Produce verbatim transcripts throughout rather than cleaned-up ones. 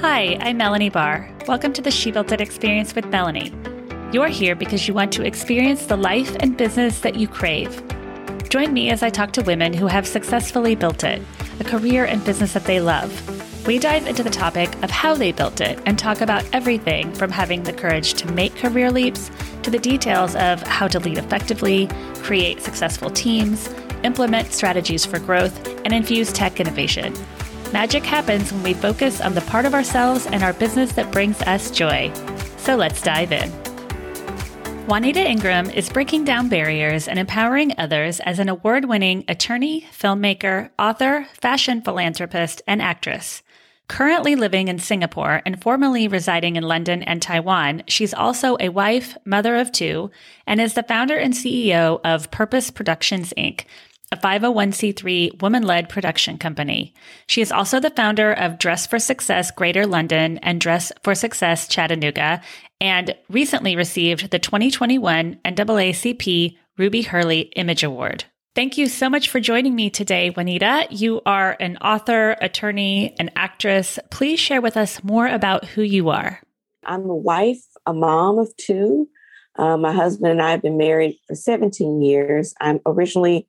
Hi, I'm Melanie Barr. Welcome to the She Built It Experience with Melanie. You're here because you want to experience the life and business that you crave. Join me as I talk to women who have successfully built it, a career and business that they love. We dive into the topic of how they built it and talk about everything from having the courage to make career leaps to the details of how to lead effectively, create successful teams, implement strategies for growth, and infuse tech innovation. Magic happens when we focus on the part of ourselves and our business that brings us joy. So let's dive in. Juanita Ingram is breaking down barriers and empowering others as an award-winning attorney, filmmaker, author, fashion philanthropist, and actress. Currently living in Singapore and formerly residing in London and Taiwan, she's also a wife, mother of two, and is the founder and C E O of Purpose Productions, Incorporated, a five oh one c three woman-led production company. She is also the founder of Dress for Success Greater London and Dress for Success Chattanooga, and recently received the twenty twenty-one N double A C P Ruby Hurley Image Award. Thank you so much for joining me today, Juanita. You are an author, attorney, and actress. Please share with us more about who you are. I'm a wife, a mom of two. Uh, my husband and I have been married for seventeen years. I'm originally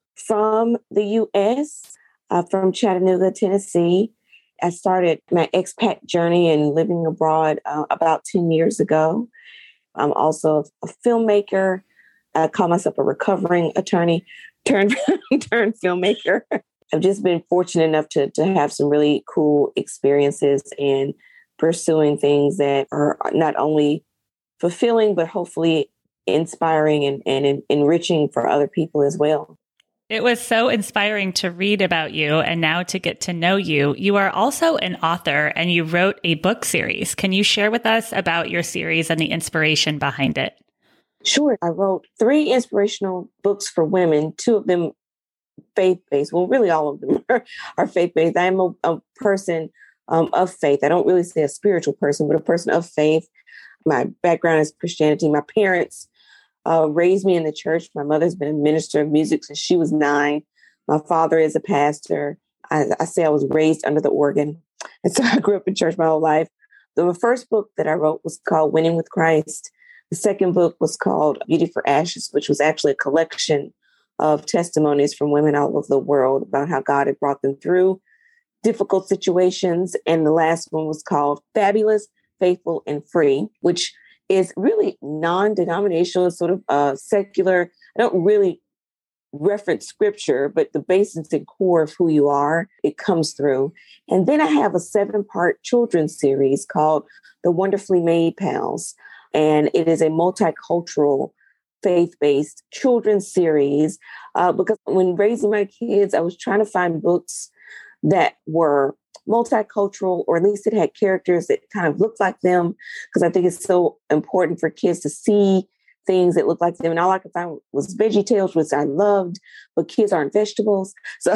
from the U S, uh, from Chattanooga, Tennessee. I started my expat journey and living abroad uh, about ten years ago. I'm also a filmmaker. I call myself a recovering attorney turned, turned filmmaker. I've just been fortunate enough to, to have some really cool experiences and pursuing things that are not only fulfilling, but hopefully inspiring and, and en- enriching for other people as well. It was so inspiring to read about you and now to get to know you. You are also an author and you wrote a book series. Can you share with us about your series and the inspiration behind it? Sure. I wrote three inspirational books for women, two of them faith-based. Well, really all of them are, are faith-based. I am a, a person um, of faith. I don't really say a spiritual person, but a person of faith. My background is Christianity. My parents Uh, raised me in the church. My mother's been a minister of music since she was nine. My father is a pastor. I, I say I was raised under the organ. And so I grew up in church my whole life. The first book that I wrote was called Winning with Christ. The second book was called Beauty for Ashes, which was actually a collection of testimonies from women all over the world about how God had brought them through difficult situations. And the last one was called Fabulous, Faithful, and Free, which is really non-denominational, sort of uh, secular. I don't really reference scripture, but the basis and core of who you are, it comes through. And then I have a seven-part children's series called The Wonderfully Made Pals. And it is a multicultural, faith-based children's series. Uh, because when raising my kids, I was trying to find books that were multicultural, or at least it had characters that kind of looked like them, because I think it's so important for kids to see things that look like them. And all I could find was Veggie Tales, which I loved, but kids aren't vegetables. So,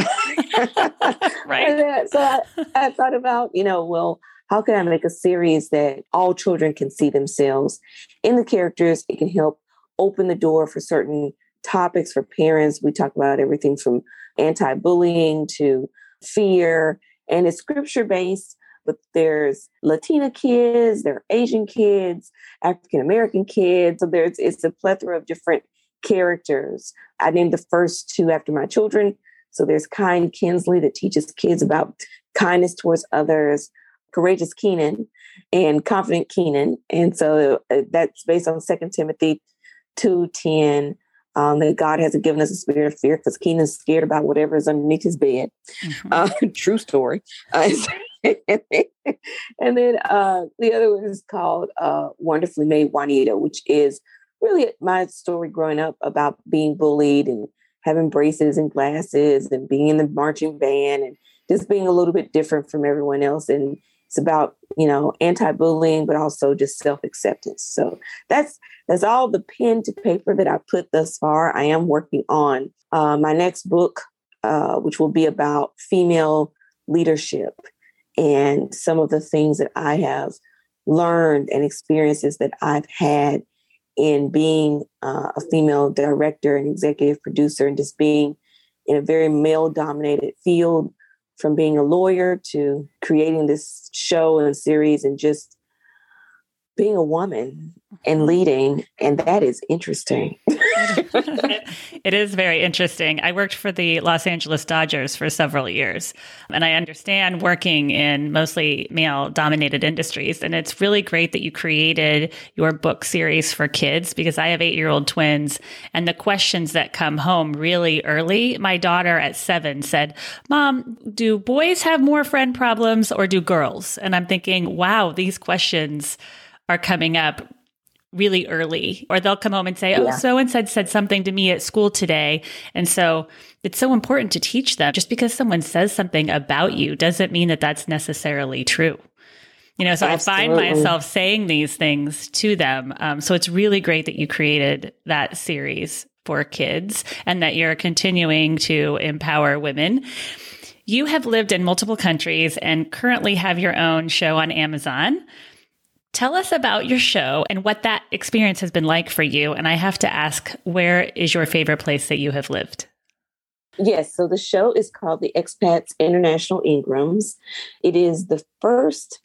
right. so I, I thought about, you know, well, how can I make a series that all children can see themselves in the characters? It can help open the door for certain topics for parents. We talk about everything from anti-bullying to fear. And it's scripture-based, but there's Latina kids, there are Asian kids, African-American kids. So there's it's a plethora of different characters. I named the first two after my children. So there's Kind Kinsley that teaches kids about kindness towards others, Courageous Keenan, and Confident Keenan. And so uh, that's based on Second Timothy two ten. Um, that God hasn't given us a spirit of fear because Keenan's scared about whatever is underneath his bed. Mm-hmm. Uh, true story. Uh, and then uh, the other one is called uh, Wonderfully Made Juanita, which is really my story growing up about being bullied and having braces and glasses and being in the marching band and just being a little bit different from everyone else. And it's about, you know, anti-bullying, but also just self-acceptance. So that's that's all the pen to paper that I put thus far. I am working on uh, my next book, uh, which will be about female leadership and some of the things that I have learned and experiences that I've had in being uh, a female director and executive producer and just being in a very male-dominated field from being a lawyer to creating this show and series and just being a woman and leading. And that is interesting. It is very interesting. I worked for the Los Angeles Dodgers for several years, and I understand working in mostly male-dominated industries. And it's really great that you created your book series for kids, because I have eight-year-old twins, and the questions that come home really early. My daughter at seven said, "Mom, do boys have more friend problems or do girls?" And I'm thinking, wow, these questions are coming up really early. Or they'll come home and say, oh, yeah. so-and-so said something to me at school today. And so it's so important to teach them. Just because someone says something about you doesn't mean that that's necessarily true. You know, so Absolutely. I find myself saying these things to them. Um, so it's really great that you created that series for kids and that you're continuing to empower women. You have lived in multiple countries and currently have your own show on Amazon. Tell us about your show and what that experience has been like for you. And I have to ask, where is your favorite place that you have lived? Yes. So the show is called The Expats International Ingrams. It is the first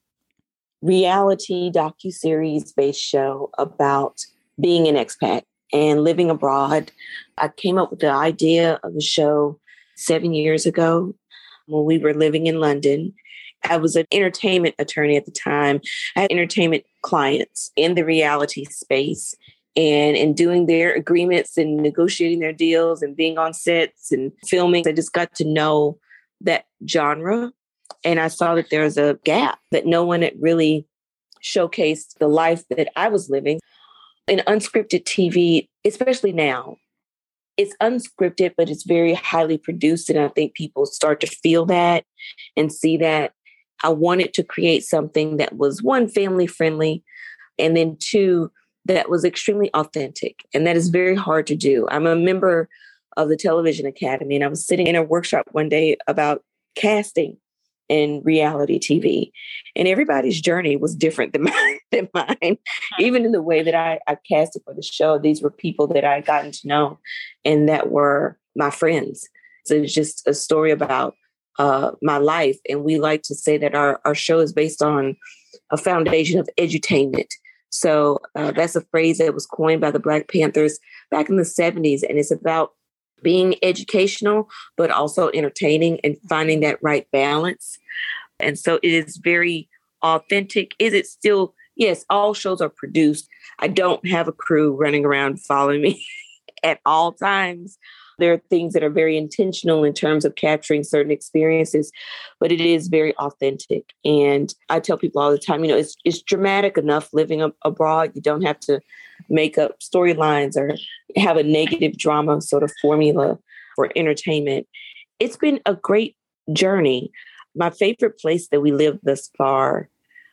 reality docuseries based show about being an expat and living abroad. I came up with the idea of the show seven years ago when we were living in London. I was an entertainment attorney at the time. I had entertainment clients in the reality space, and in doing their agreements and negotiating their deals and being on sets and filming, I just got to know that genre. And I saw that there was a gap, that no one had really showcased the life that I was living. In unscripted T V, especially now, it's unscripted, but it's very highly produced. And I think people start to feel that and see that. I wanted to create something that was, one, family friendly, and then two, that was extremely authentic. And that is very hard to do. I'm a member of the Television Academy, and I was sitting in a workshop one day about casting in reality T V. And everybody's journey was different than mine. Than mine. Even in the way that I, I casted for the show, these were people that I had gotten to know and that were my friends. So it's just a story about Uh, my life. And we like to say that our, our show is based on a foundation of edutainment. So uh, that's a phrase that was coined by the Black Panthers back in the seventies. And it's about being educational, but also entertaining and finding that right balance. And so it is very authentic. Is it still? Yes, all shows are produced. I don't have a crew running around following me at all times. There are things that are very intentional in terms of capturing certain experiences, but it is very authentic. And I tell people all the time, you know, it's it's dramatic enough living ab- abroad. You don't have to make up storylines or have a negative drama sort of formula for entertainment. It's been a great journey. My favorite place that we lived thus far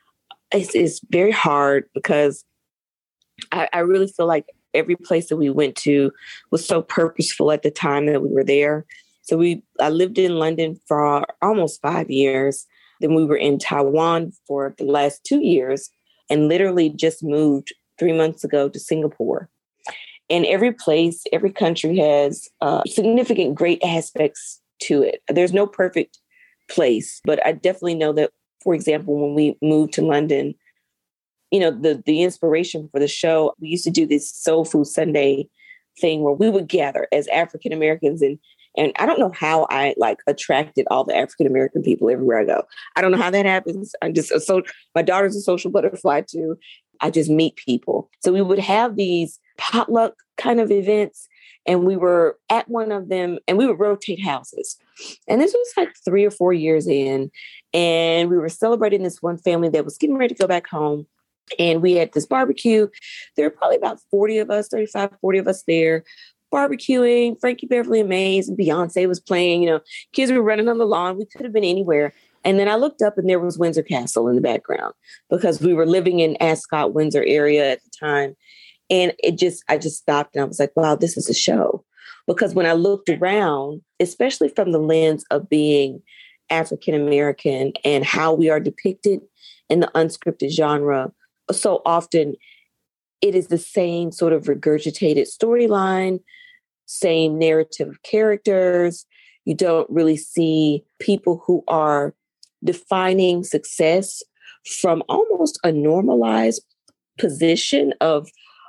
is, is very hard because I, I really feel like every place that we went to was so purposeful at the time that we were there. So we, I lived in London for almost five years. Then we were in Taiwan for the last two years and literally just moved three months ago to Singapore. And every place, every country has uh, significant great aspects to it. There's no perfect place, but I definitely know that, for example, when we moved to London, you know, the the inspiration for the show, we used to do this Soul Food Sunday thing where we would gather as African Americans. And and I don't know how I like attracted all the African American people everywhere I go. I don't know how that happens. I'm just a so my daughter's a social butterfly too. I just meet people. So we would have these potluck kind of events, and we were at one of them, and we would rotate houses. And this was like three or four years in, and we were celebrating this one family that was getting ready to go back home. And we had this barbecue. There were probably about forty of us, thirty-five, forty of us there, barbecuing. Frankie Beverly and Maze and Beyonce was playing. You know, kids were running on the lawn. We could have been anywhere. And then I looked up and there was Windsor Castle in the background because we were living in Ascot, Windsor area at the time. And it just, I just stopped and I was like, wow, this is a show. Because when I looked around, especially from the lens of being African American and how we are depicted in the unscripted genre, so often it is the same sort of regurgitated storyline, same narrative of characters, You don't really see people who are defining success from almost a normalized position of,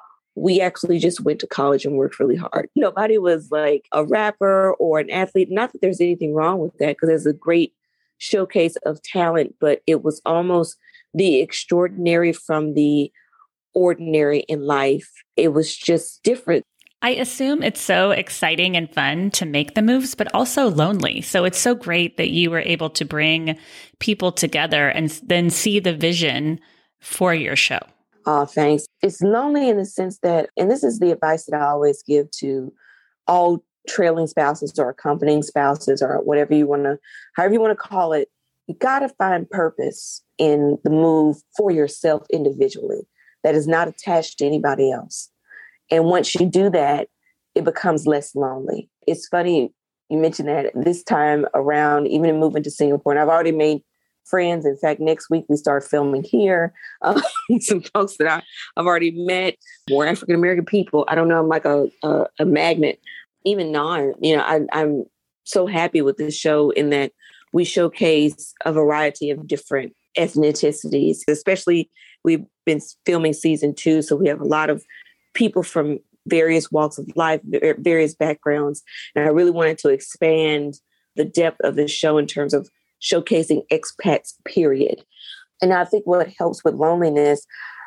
we actually just went to college and worked really hard. Nobody was like a rapper or an athlete. Not that there's anything wrong with that, because there's a great showcase of talent, but it was almost the extraordinary from the ordinary in life. It was just different. I assume it's so exciting and fun to make the moves, but also lonely. So it's so great that you were able to bring people together and then see the vision for your show. Oh, thanks. It's lonely in the sense that, and this is the advice that I always give to all trailing spouses or accompanying spouses or whatever you want to, however you want to call it, you got to find purpose in the move for yourself individually that is not attached to anybody else. And once you do that, it becomes less lonely. It's funny you mentioned that this time around, even in moving to Singapore, and I've already made friends. In fact, next week we start filming here. Uh, some folks that I, I've already met, more African-American people. I don't know, I'm like a, a, a magnet. Even now, you know, I, I'm so happy with this show in that we showcase a variety of different ethnicities, especially we've been filming season two. So we have a lot of people from various walks of life, various backgrounds. And I really wanted to expand the depth of the show in terms of showcasing expats, period. And I think what helps with loneliness,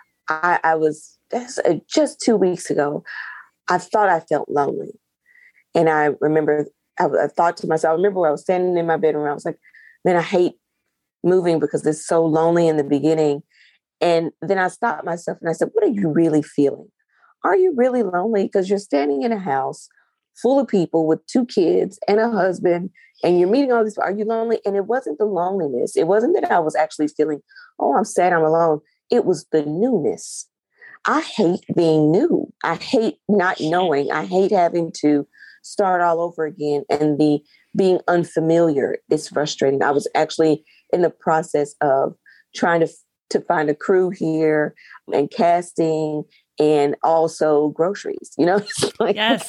I, I was that's, uh, just two weeks ago, I thought I felt lonely. And I remember, I, I thought to myself, I remember when I was standing in my bedroom, I was like, man, I hate moving because it's so lonely in the beginning. And then I stopped myself and I said, what are you really feeling? Are you really lonely? Because you're standing in a house full of people with two kids and a husband, and you're meeting all these. Are you lonely? And it wasn't the loneliness. It wasn't that I was actually feeling, oh, I'm sad, I'm alone. It was the newness. I hate being new. I hate not knowing. I hate having to start all over again. And the being unfamiliar is frustrating. I was actually in the process of trying to, to find a crew here and casting and also groceries, you know? Like, yes.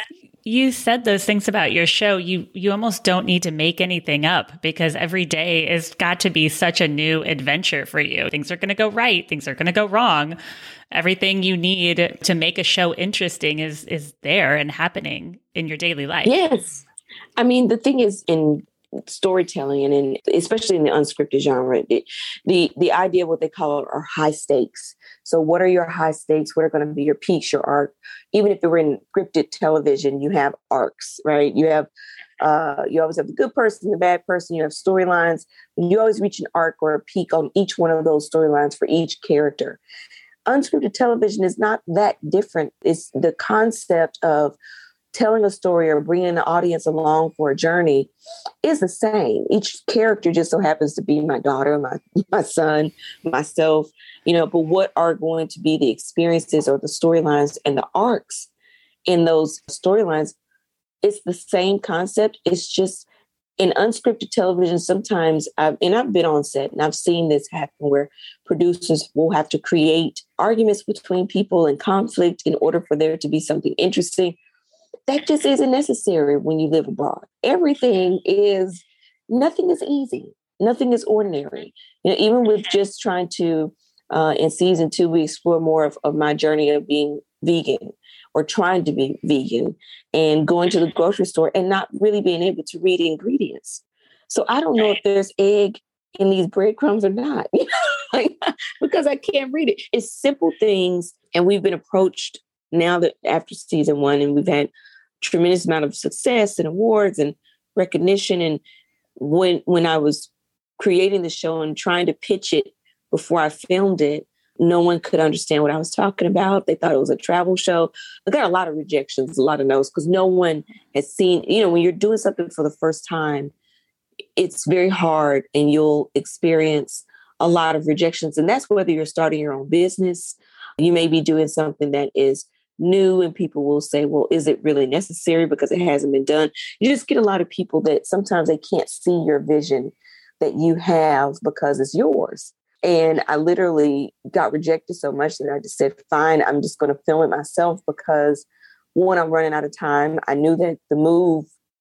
You said those things about your show. You you almost don't need to make anything up because every day has got to be such a new adventure for you. Things are going to go right. Things are going to go wrong. Everything you need to make a show interesting is is there and happening in your daily life. Yes. I mean, the thing is in storytelling and in, especially in the unscripted genre, it, the, the idea of what they call it are high stakes. So what are your high stakes? What are going to be your peaks, your arc? Even if you're in scripted television, you have arcs, right? You have, uh, you always have the good person, the bad person, you have storylines, and you always reach an arc or a peak on each one of those storylines for each character. Unscripted television is not that different. It's the concept of telling a story or bringing the audience along for a journey is the same. Each character just so happens to be my daughter, my, my son, myself, you know, but what are going to be the experiences or the storylines and the arcs in those storylines? It's the same concept. It's just in unscripted television. Sometimes I've, and I've been on set and I've seen this happen where producers will have to create arguments between people and conflict in order for there to be something interesting. That just isn't necessary when you live abroad. Everything is, nothing is easy. Nothing is ordinary. You know, even with just trying to, uh, in season two, we explore more of, of my journey of being vegan or trying to be vegan and going to the grocery store and not really being able to read ingredients. So I don't know if there's egg in these breadcrumbs or not, like, because I can't read it. It's simple things. And we've been approached now that after season one, and we've had tremendous amount of success and awards and recognition. And when when I was creating the show and trying to pitch it before I filmed it, no one could understand what I was talking about. They thought it was a travel show. I got a lot of rejections, a lot of no's, because no one has seen, you know, when you're doing something for the first time, it's very hard and you'll experience a lot of rejections. And that's whether you're starting your own business. You may be doing something that is new and people will say, well, is it really necessary because it hasn't been done? You just get a lot of people that sometimes they can't see your vision that you have because it's yours. And I literally got rejected so much that I just said, fine, I'm just going to film it myself because one, I'm running out of time. I knew that the move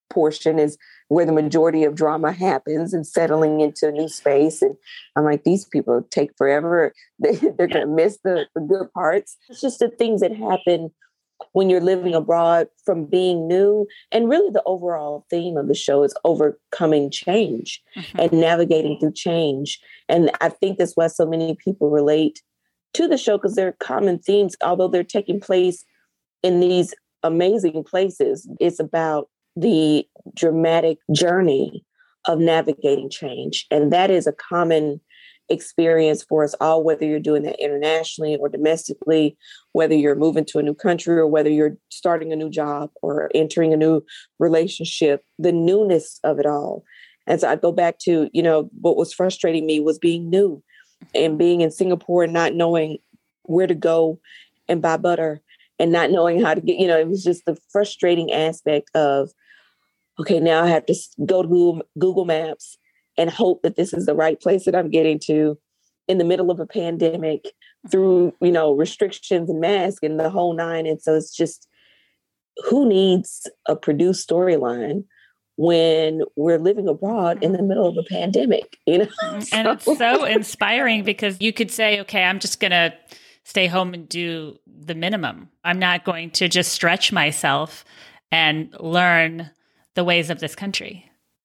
portion is where the majority of drama happens and settling into a new space. And I'm like, these people take forever. They, they're going to miss the, the good parts. It's just the things that happen when you're living abroad from being new. And really the overall theme of the show is overcoming change mm-hmm. and navigating through change. And I think that's why so many people relate to the show, because they're common themes, although they're taking place in these amazing places. It's about the dramatic journey of navigating change. And that is a common experience for us all, whether you're doing that internationally or domestically, whether you're moving to a new country or whether you're starting a new job or entering a new relationship, the newness of it all. And so I go back to, you know, what was frustrating me was being new and being in Singapore and not knowing where to go and buy butter and not knowing how to get, you know, it was just the frustrating aspect of, okay, now I have to go to Google, Google Maps and hope that this is the right place that I'm getting to in the middle of a pandemic through, you know, restrictions and masks and the whole nine. And so it's just, who needs a produced storyline when we're living abroad in the middle of a pandemic, you know? And so. It's so inspiring because you could say, okay, I'm just going to stay home and do the minimum. I'm not going to just stretch myself and learn the ways of this country.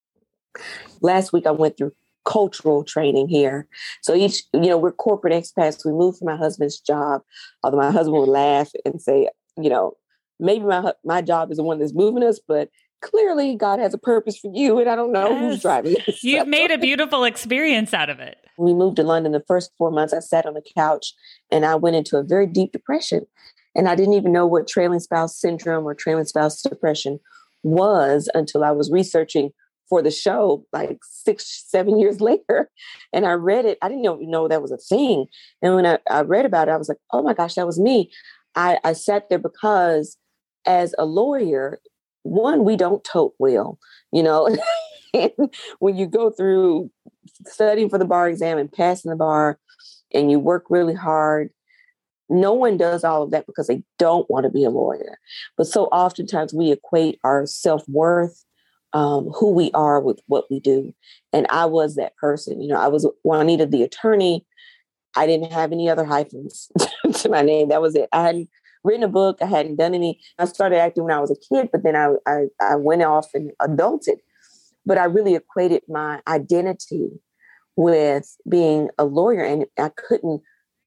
Last week, I went through cultural training here. So each, you know, we're corporate expats. We moved from my husband's job, although my husband would laugh and say, you know, maybe my my job is the one that's moving us, but clearly God has a purpose for you. And I don't know yes. who's driving this. You've made a beautiful experience out of it. When we moved to London, the first four months, I sat on the couch and I went into a very deep depression. And I didn't even know what trailing spouse syndrome or trailing spouse depression was until I was researching for the show like six, seven years later. And I read it. I didn't even know that was a thing. And when I, I read about it, I was like, oh my gosh, that was me. I, I sat there because as a lawyer, one, we don't tote well, you know, and when you go through studying for the bar exam and passing the bar and you work really hard, no one does all of that because they don't want to be a lawyer. But so oftentimes we equate our self-worth, um, who we are with what we do. And I was that person. You know, I was Juanita, the attorney. I didn't have any other hyphens to my name. That was it. I hadn't written a book. I hadn't done any. I started acting when I was a kid, but then I, I, I went off and adulted. But I really equated my identity with being a lawyer, and I couldn't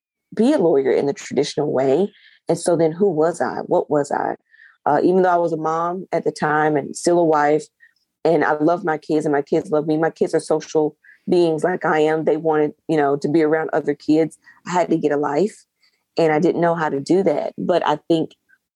be a lawyer in the traditional way. And so then who was I? What was I? Uh, even though I was a mom at the time and still a wife, and I love my kids and my kids love me. My kids are social beings like I am. They wanted, you know, to be around other kids. I had to get a life and I didn't know how to do that. But I think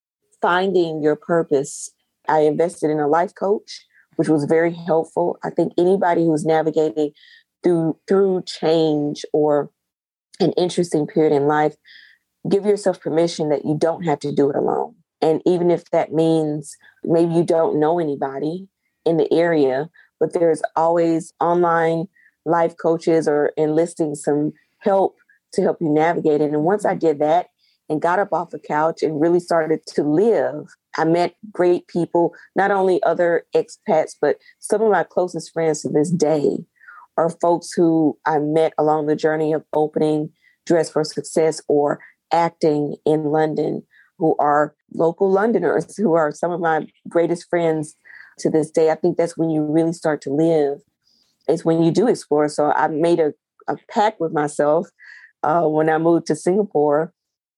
finding your purpose, I invested in a life coach, which was very helpful. I think anybody who's navigating through through change or an interesting period in life, give yourself permission that you don't have to do it alone. And even if that means maybe you don't know anybody in the area, but there's always online life coaches or enlisting some help to help you navigate it. And once I did that and got up off the couch and really started to live, I met great people, not only other expats, but some of my closest friends to this day are folks who I met along the journey of opening Dress for Success or acting in London, who are local Londoners, who are some of my greatest friends to this day. I think that's when you really start to live, is when you do explore. So I made a, a pact with myself uh, when I moved to Singapore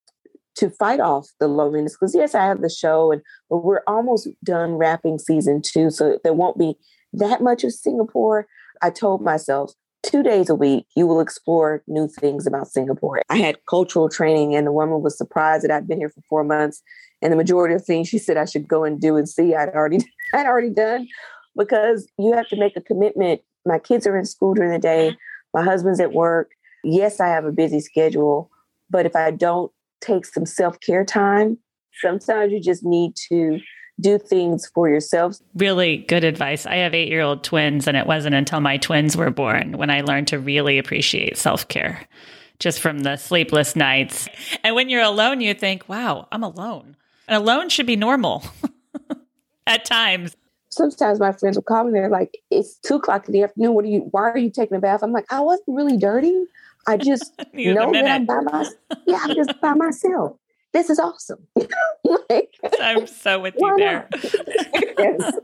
to fight off the loneliness. Because yes, I have the show, and but we're almost done wrapping season two, so there won't be that much of Singapore. I told myself, two days a week, you will explore new things about Singapore. I had cultural training, and the woman was surprised that I'd been here for four months. And the majority of things she said I should go and do and see, I'd already, I'd already done, because you have to make a commitment. My kids are in school during the day. My husband's at work. Yes, I have a busy schedule, but if I don't take some self-care time, sometimes you just need to do things for yourself. Really good advice. I have eight-year-old twins, and it wasn't until my twins were born when I learned to really appreciate self-care, just from the sleepless nights. And when you're alone, you think, wow, I'm alone. And alone should be normal at times. sometimes my friends will call me. They're like, it's two o'clock in the afternoon. What are you, why are you taking a bath? I'm like, I wasn't really dirty. I just know that I'm by myself. Yeah, I'm just by myself. This is awesome. Like, I'm so with you there. Yes.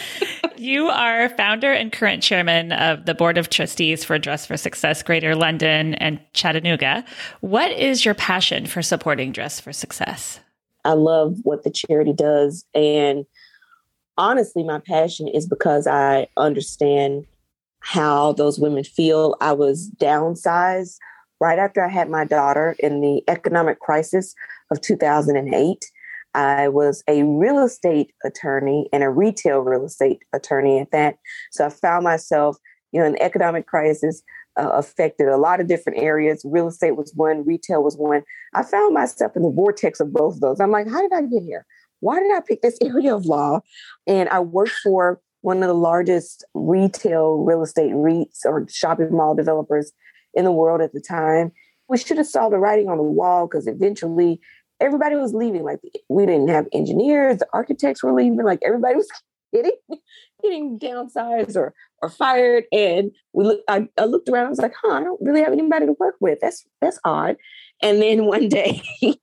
You are founder and current chairman of the Board of Trustees for Dress for Success Greater London and Chattanooga. What is your passion for supporting Dress for Success? I love what the charity does. And honestly, my passion is because I understand how those women feel. I was downsized right after I had my daughter in the economic crisis of two thousand eight. I was a real estate attorney and a retail real estate attorney at that. So I found myself, you know, an economic crisis uh, affected a lot of different areas. Real estate was one, retail was one. I found myself in the vortex of both of those. I'm like, how did I get here? Why did I pick this area of law? And I worked for one of the largest retail real estate REITs or shopping mall developers in the world at the time. We should have saw the writing on the wall because eventually everybody was leaving. Like, we didn't have engineers, the architects were leaving. Like, everybody was getting, getting downsized or or fired. And we look, I, I looked around. I was like, huh, I don't really have anybody to work with. That's that's odd. And then one day,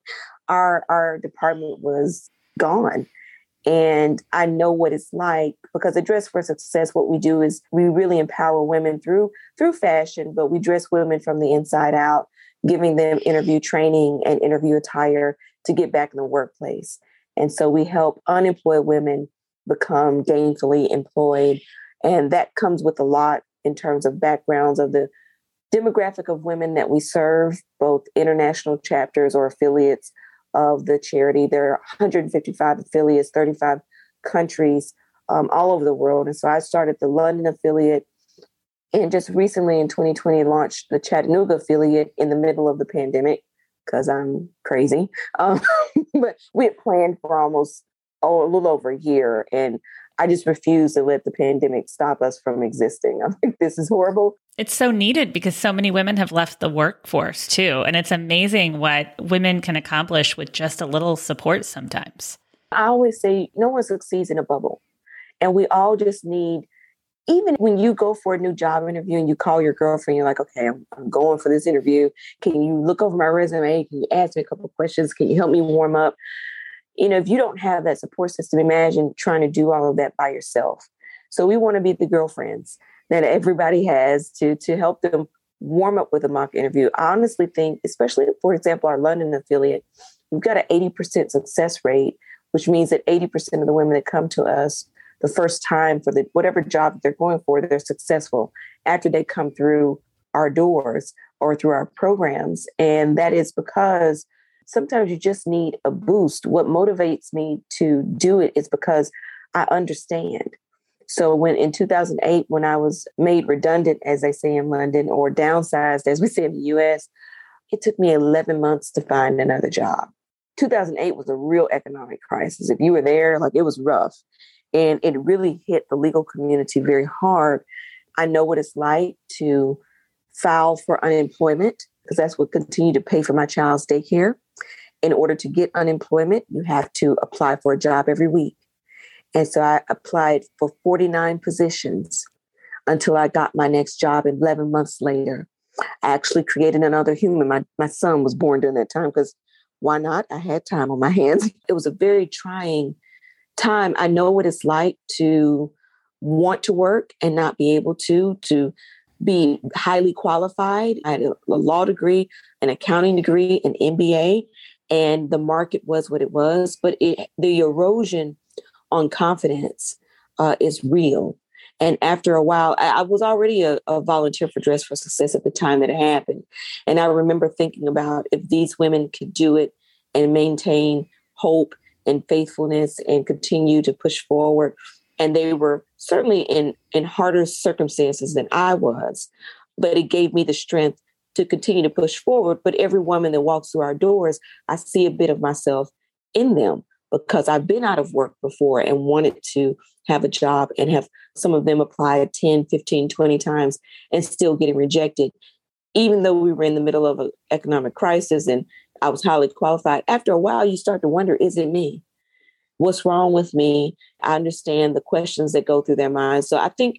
our our department was gone. And I know what it's like because at Dress for Success, what we do is we really empower women through through fashion, but we dress women from the inside out, giving them interview training and interview attire to get back in the workplace. And so we help unemployed women become gainfully employed. And that comes with a lot in terms of backgrounds of the demographic of women that we serve, both international chapters or affiliates of the charity. There are one hundred fifty-five affiliates, thirty-five countries um, all over the world. And so I started the London affiliate and just recently in twenty twenty launched the Chattanooga affiliate in the middle of the pandemic because I'm crazy. Um, but we had planned for almost oh, a little over a year. And I just refuse to let the pandemic stop us from existing. I think this is horrible. It's so needed because so many women have left the workforce too. And it's amazing what women can accomplish with just a little support sometimes. I always say no one succeeds in a bubble. And we all just need, even when you go for a new job interview and you call your girlfriend, you're like, okay, I'm, I'm going for this interview. Can you look over my resume? Can you ask me a couple of questions? Can you help me warm up? You know, if you don't have that support system, imagine trying to do all of that by yourself. So we want to be the girlfriends that everybody has to, to help them warm up with a mock interview. I honestly think, especially, for example, our London affiliate, we've got an eighty percent success rate, which means that eighty percent of the women that come to us the first time for the whatever job that they're going for, they're successful after they come through our doors or through our programs. And that is because sometimes you just need a boost. What motivates me to do it is because I understand. So when in two thousand eight, when I was made redundant, as they say in London, or downsized, as we say in the U S, it took me eleven months to find another job. two thousand eight was a real economic crisis. If you were there, like, it was rough. And it really hit the legal community very hard. I know what it's like to file for unemployment because that's what continued to pay for my child's daycare. In order to get unemployment, you have to apply for a job every week. And so I applied for forty-nine positions until I got my next job eleven months later. I actually created another human. My, my son was born during that time because why not? I had time on my hands. It was a very trying time. I know what it's like to want to work and not be able to, to be highly qualified. I had a, a law degree, an accounting degree, an M B A, and the market was what it was. But it, the erosion on confidence uh, is real. And after a while, I, I was already a, a volunteer for Dress for Success at the time that it happened. And I remember thinking about if these women could do it and maintain hope and faithfulness and continue to push forward. And they were certainly in, in harder circumstances than I was, but it gave me the strength to continue to push forward. But every woman that walks through our doors, I see a bit of myself in them because I've been out of work before and wanted to have a job and have some of them apply ten, fifteen, twenty times and still getting rejected. Even though we were in the middle of an economic crisis and I was highly qualified, after a while, you start to wonder, is it me? what's wrong with me. I understand the questions that go through their minds. So I think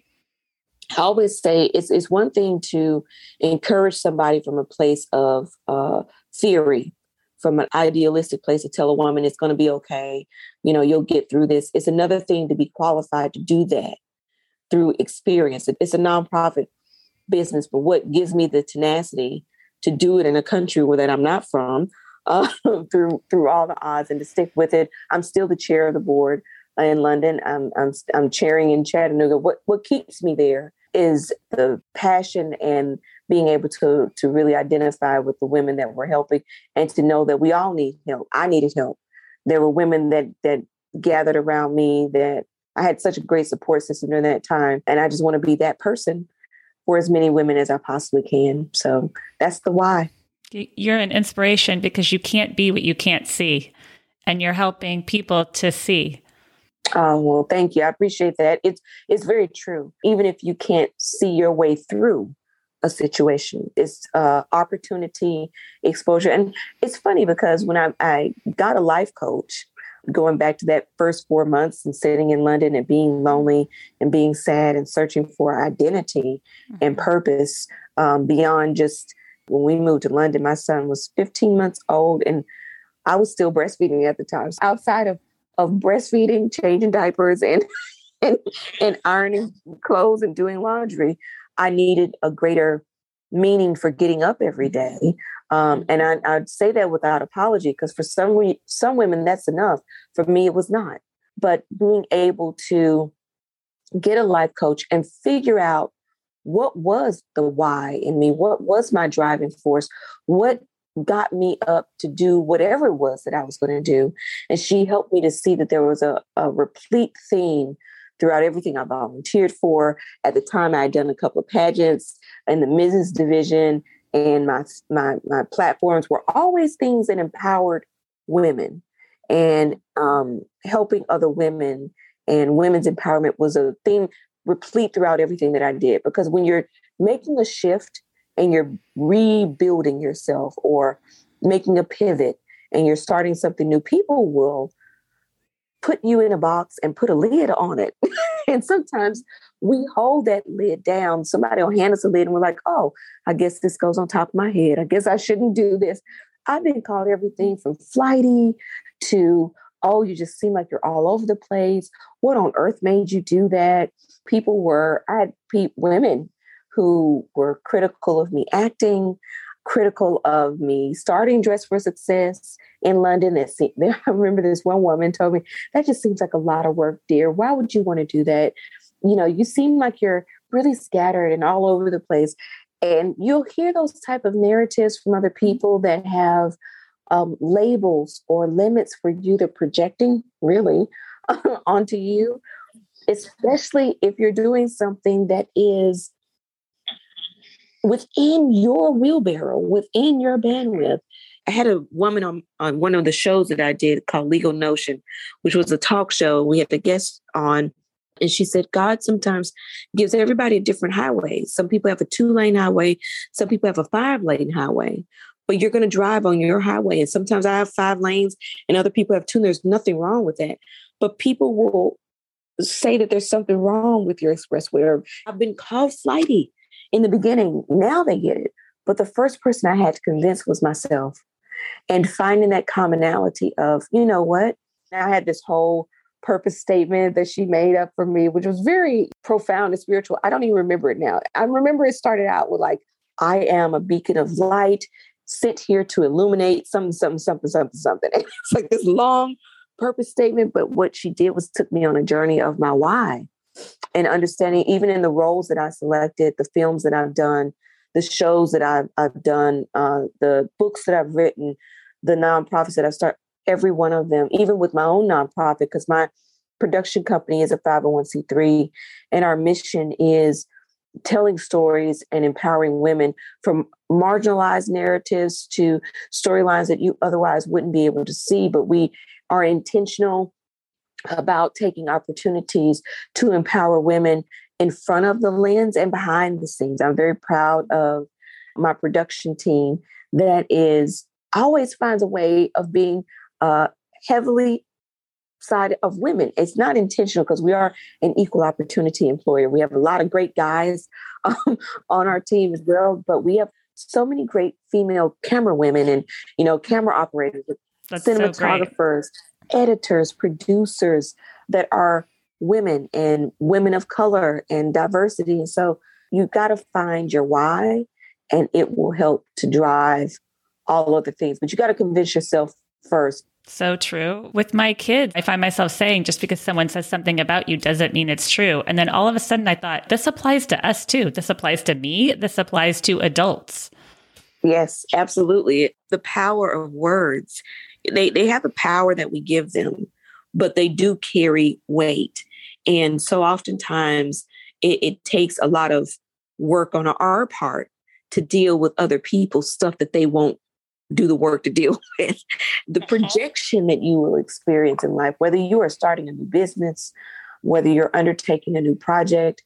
I always say it's, it's one thing to encourage somebody from a place of uh, theory, from an idealistic place to tell a woman it's going to be okay. You know, you'll get through this. It's another thing to be qualified to do that through experience. It's a nonprofit business, but what gives me the tenacity to do it in a country where that I'm not from, uh, through through all the odds, and to stick with it. I'm still the chair of the board in London. I'm I'm I'm chairing in Chattanooga. What what keeps me there is the passion and being able to to really identify with the women that we're helping, and to know that we all need help. I needed help. There were women that that gathered around me that I had such a great support system during that time, and I just want to be that person for as many women as I possibly can. So that's the why. You're an inspiration because you can't be what you can't see, and you're helping people to see. Oh, well, thank you. I appreciate that. It's it's very true. Even if you can't see your way through a situation, it's uh, opportunity, exposure. And it's funny because when I, I got a life coach, going back to that first four months and sitting in London and being lonely and being sad and searching for identity mm-hmm. and purpose, um, beyond just when we moved to London, my son was fifteen months old and I was still breastfeeding at the time. So outside of, of breastfeeding, changing diapers and, and, and ironing clothes and doing laundry, I needed a greater meaning for getting up every day. Um, and I, I'd say that without apology, because for some re- some women, that's enough. For me, it was not. But being able to get a life coach and figure out what was the why in me, what was my driving force, what got me up to do whatever it was that I was going to do. And she helped me to see that there was a, a replete theme throughout everything I volunteered for. At the time, I had done a couple of pageants in the Missus Division, and my, my, my platforms were always things that empowered women, and um, helping other women and women's empowerment was a theme replete throughout everything that I did. Because when you're making a shift and you're rebuilding yourself or making a pivot and you're starting something new, people will put you in a box and put a lid on it. And sometimes we hold that lid down. Somebody will hand us a lid and we're like, oh, I guess this goes on top of my head. I guess I shouldn't do this. I've been called everything from flighty to, oh, you just seem like you're all over the place. What on earth made you do that? People were, I had pe- women who were critical of me acting, critical of me starting Dress for Success in London. That seemed, I remember this one woman told me, that just seems like a lot of work, dear. Why would you want to do that? You know, you seem like you're really scattered and all over the place. And you'll hear those type of narratives from other people that have um, labels or limits for you to projecting really onto you, especially if you're doing something that is within your wheelbarrow, within your bandwidth. I had a woman on, on one of the shows that I did called Legal Notion, which was a talk show. We had the guest on, and she said, God sometimes gives everybody a different highway. Some people have a two-lane highway. Some people have a five-lane highway. But you're going to drive on your highway. And sometimes I have five lanes and other people have two. And there's nothing wrong with that. But people will say that there's something wrong with your expressway. Or I've been called flighty in the beginning. Now they get it. But the first person I had to convince was myself. And finding that commonality of, you know what? I had this whole purpose statement that she made up for me, which was very profound and spiritual. I don't even remember it now. I remember it started out with like, I am a beacon of light, sent here to illuminate something, something, something, something, something. And it's like this long purpose statement. But what she did was took me on a journey of my why and understanding, even in the roles that I selected, the films that I've done, the shows that I've, I've done, uh, the books that I've written, the nonprofits that I've started, every one of them, even with my own nonprofit, because my production company is a five oh one c three, and our mission is telling stories and empowering women from marginalized narratives to storylines that you otherwise wouldn't be able to see. But we are intentional about taking opportunities to empower women in front of the lens and behind the scenes. I'm very proud of my production team that is always finds a way of being uh, heavily side of women. It's not intentional because we are an equal opportunity employer. We have a lot of great guys um, on our team as well, but we have so many great female camera women and, you know, camera operators, That's cinematographers, so editors, producers that are women and women of color and diversity. And so you got to find your why, and it will help to drive all other things. But you got to convince yourself first. So true. With my kids, I find myself saying, just because someone says something about you doesn't mean it's true. And then all of a sudden I thought, this applies to us too. This applies to me. This applies to adults. Yes, absolutely. The power of words, they, they have a power that we give them, but they do carry weight. And so oftentimes it, it takes a lot of work on our part to deal with other people's stuff that they won't do the work to deal with. The projection that you will experience in life, whether you are starting a new business, whether you're undertaking a new project.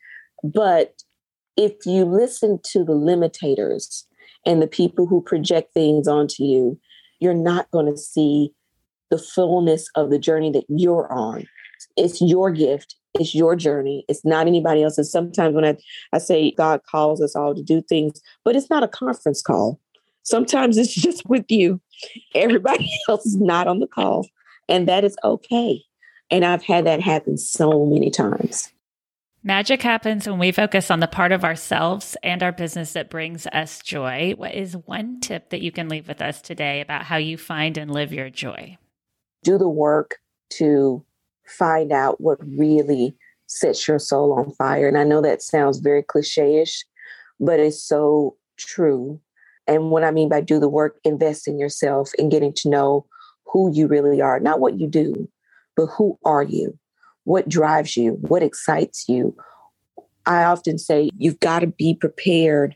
But if you listen to the limitators and the people who project things onto you, you're not going to see the fullness of the journey that you're on. It's your gift. It's your journey. It's not anybody else's. Sometimes when I, I say God calls us all to do things, but it's not a conference call. Sometimes it's just with you. Everybody else is not on the call, and that is okay. And I've had that happen so many times. Magic happens when we focus on the part of ourselves and our business that brings us joy. What is one tip that you can leave with us today about how you find and live your joy? Do the work to find out what really sets your soul on fire. And I know that sounds very cliche-ish, but it's so true. And what I mean by do the work, invest in yourself and getting to know who you really are, not what you do, but who are you? What drives you? What excites you? I often say you've got to be prepared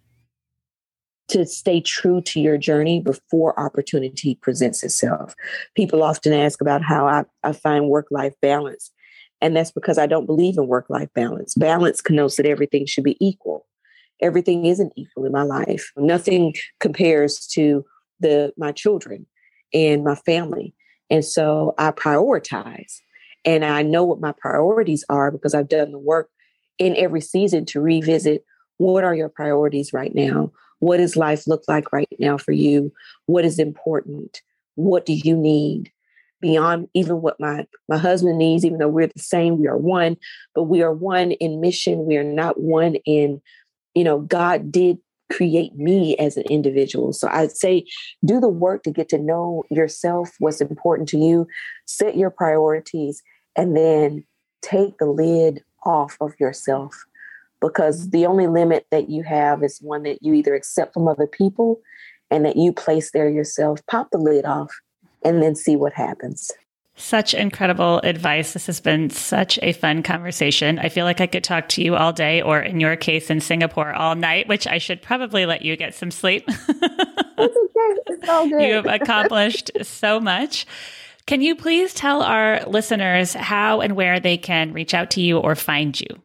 to stay true to your journey before opportunity presents itself. People often ask about how I, I find work-life balance. And that's because I don't believe in work-life balance. Balance connotes that everything should be equal. Everything isn't equal in my life. Nothing compares to the my children and my family. And so I prioritize. And I know what my priorities are because I've done the work in every season to revisit what are your priorities right now? What does life look like right now for you? What is important? What do you need? Beyond even what my, my husband needs, even though we're the same, we are one, but we are one in mission. We are not one in, you know, God did create me as an individual. So I'd say do the work to get to know yourself, what's important to you, set your priorities, and then take the lid off of yourself. Because the only limit that you have is one that you either accept from other people and that you place there yourself. Pop the lid off and then see what happens. Such incredible advice. This has been such a fun conversation. I feel like I could talk to you all day, or in your case, in Singapore all night, which I should probably let you get some sleep. It's okay. It's all good. You have accomplished so much. Can you please tell our listeners how and where they can reach out to you or find you?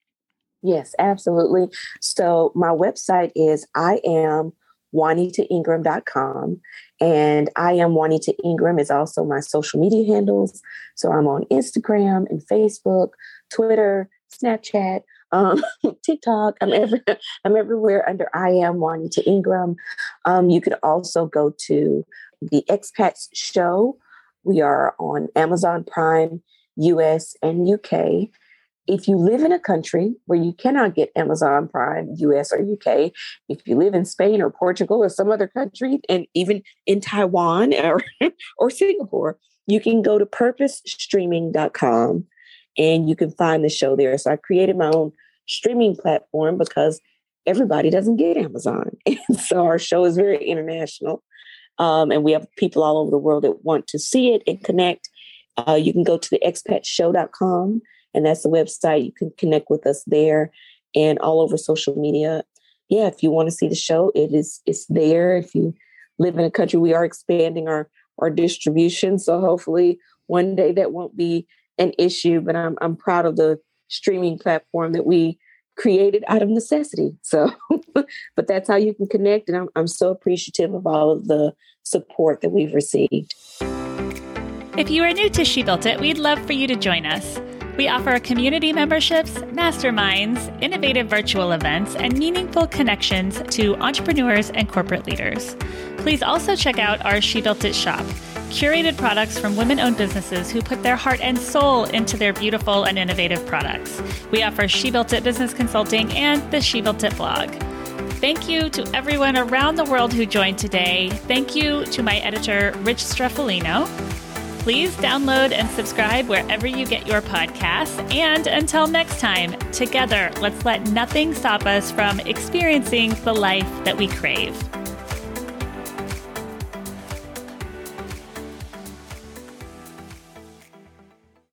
Yes, absolutely. So my website is I am Juanita Ingram dot com. And I am Juanita Ingram is also my social media handles. So I'm on Instagram and Facebook, Twitter, Snapchat, um, TikTok. I'm every, I'm everywhere under I am Juanita Ingram. Um, you could also go to the Expats Show. We are on Amazon Prime, U S and U K. If you live in a country where you cannot get Amazon Prime, U S or U K, if you live in Spain or Portugal or some other country, and even in Taiwan or, or Singapore, you can go to purpose streaming dot com and you can find the show there. So I created my own streaming platform because everybody doesn't get Amazon. And so our show is very international. Um, and we have people all over the world that want to see it and connect. Uh, you can go to the expat show dot com. And that's the website. You can connect with us there and all over social media. Yeah, if you want to see the show, it is it's there. If you live in a country, we are expanding our, our distribution. So hopefully one day that won't be an issue. But I'm I'm proud of the streaming platform that we created out of necessity. So, but that's how you can connect. And I'm I'm so appreciative of all of the support that we've received. If you are new to She Built It, we'd love for you to join us. We offer community memberships, masterminds, innovative virtual events, and meaningful connections to entrepreneurs and corporate leaders. Please also check out our She Built It shop, curated products from women-owned businesses who put their heart and soul into their beautiful and innovative products. We offer She Built It business consulting and the She Built It blog. Thank you to everyone around the world who joined today. Thank you to my editor, Rich Streffolino. Please download and subscribe wherever you get your podcasts. And until next time, together, let's let nothing stop us from experiencing the life that we crave.